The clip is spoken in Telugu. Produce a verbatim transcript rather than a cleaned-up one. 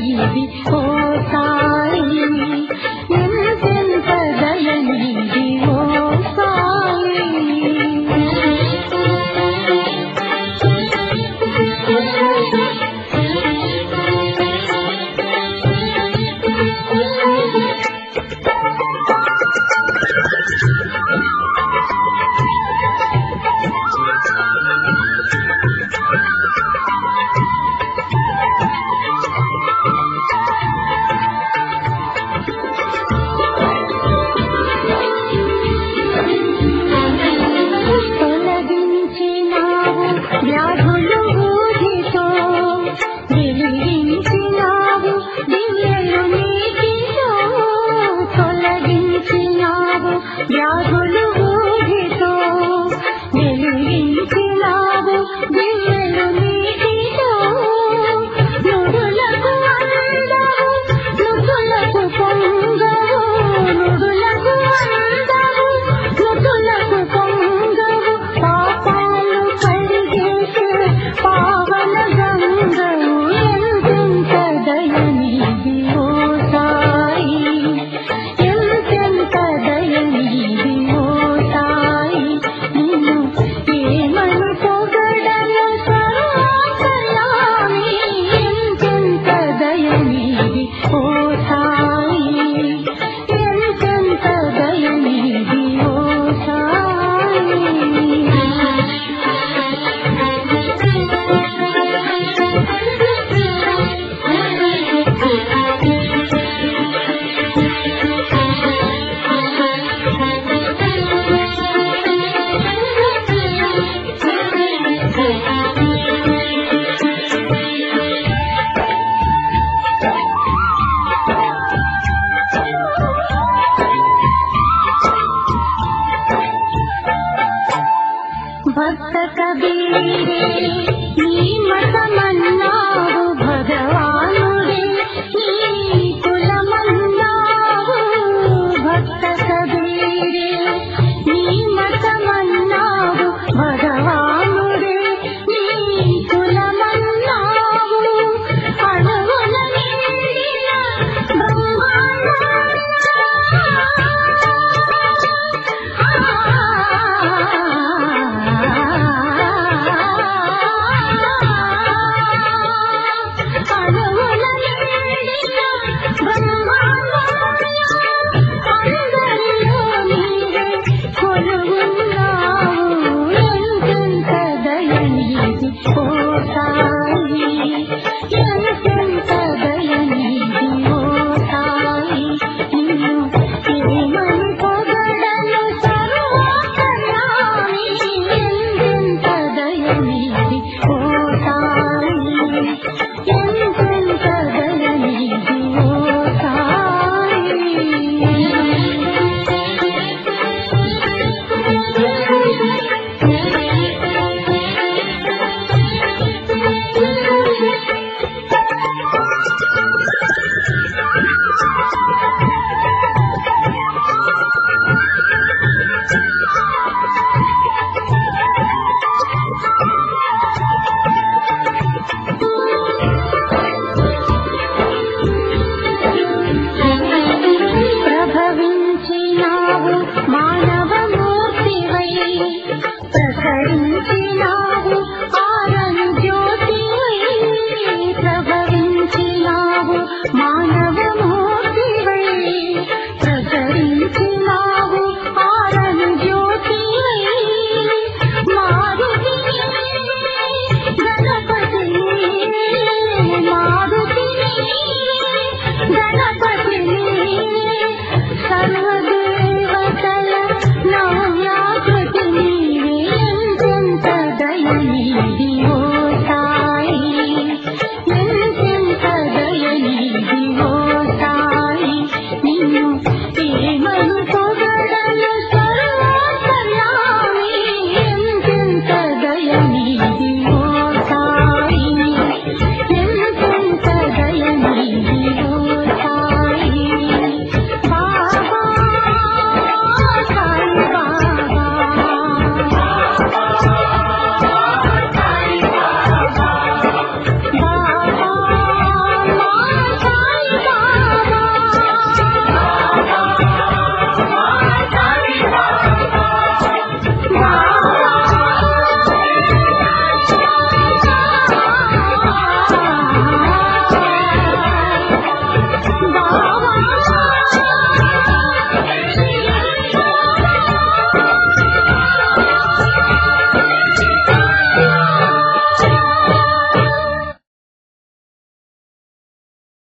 నీది ఓ సాయి ఎంతెంత దయ నీది ఓ సాయి వ్యాధులు ఊదితో వెలిగించినావు దివ్యలు నీటిలో తొలగించినావు వ్యాధులు ఊదితో వెలిగించినావు దివ్యలు నీటిలో నుడులకు అందవు నుడులకు పొంగవు నుడులకు అందవు నుడులకు పొంగవు పాపాలు కడిగేసే పావన గంగవు ఎంతెంత దయ నీది ఓ సాయి ఎంతెంత దయ నీది ఓ సాయి నిన్ను ఏమను పొగడను సర్వకళామి ఎంతెంత దయ నీది ఓ సాయి ఎంతెంత దయ నీది ఓ సాయి భక్త కబీరే నీ మతమన్నావు భగవానుడే నీ కులమన్నావు భక్త కబీరే నీ మతమన్నావు భగవానుడే నీ కులమన్నావు అణువున నిండిన ప్రభవించినావు మానవమూర్తివై ప్రసరించినావు ఆరను జ్యోతివై ప్రభవించినావు మానవ